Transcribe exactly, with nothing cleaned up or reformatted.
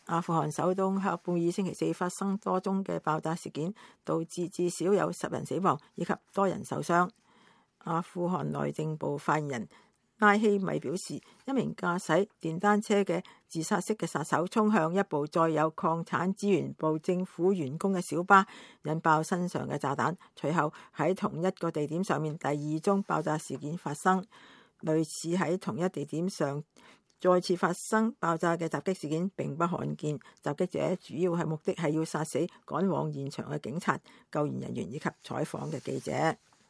阿富汗首都喀布爾星期四發生多宗嘅爆炸事件，導致至少有十人死亡以及多人受傷。阿富汗內政部發言人拉希米表示，一名駕駛電單車嘅自殺式嘅殺手衝向一部載有礦產資源部政府員工嘅小巴，引爆身上嘅炸彈。隨後喺同一個地點上面第二宗爆炸事件發生，類似喺同一地點上再次發生爆炸嘅襲擊事件並不罕見。襲擊者主要係目的係要殺死趕往現場嘅警察、救援人員以及採訪嘅記者。